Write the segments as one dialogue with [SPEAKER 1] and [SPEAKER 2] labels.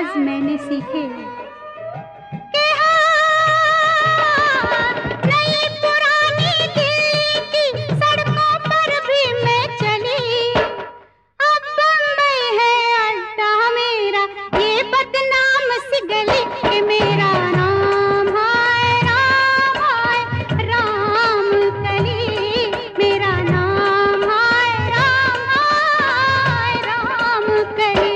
[SPEAKER 1] राज मैंने सीखे कि नई पुरानी दिल्ली की सड़कों पर भी मैं चली। अब बम्बई है अड्डा मेरा, ये बदनाम सी गली कि मेरा नाम है राम कली, मेरा नाम है राम कली।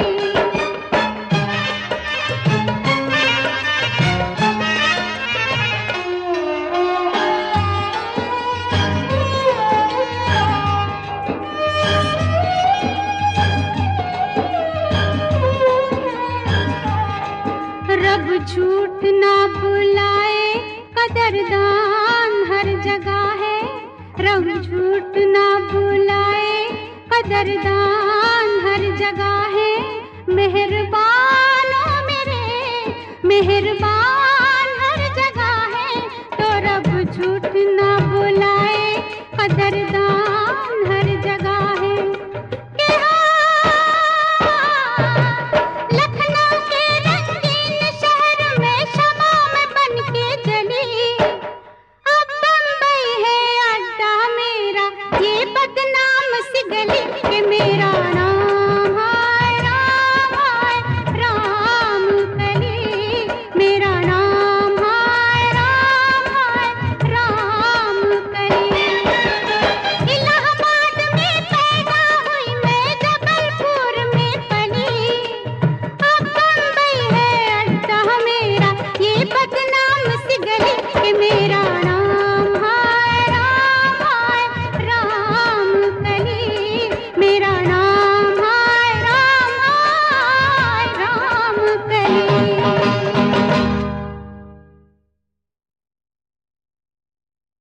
[SPEAKER 1] रब झूठ ना बुलाए, कदरदान हर जगह है। रब झूठ ना बुलाए, कदरदान हर जगह है। मेहरबान ओ मेरे मेहरबान हर जगह है। तो रब झूठ ना बुलाए, कदरदान हर जगह है। कि लखनऊ के रंगीन शहर में शमा में बन के जली। अब बम्बई है अड्डा मेरा, ये बदनाम सी गली कि मेरा नाम है राम कली, मेरा नाम है राम कली। इलाहाबाद में पैदा हुई मैं, जबलपुर में पली। अब बम्बई है अड्डा मेरा, ये बदनाम सी गली कि मेरा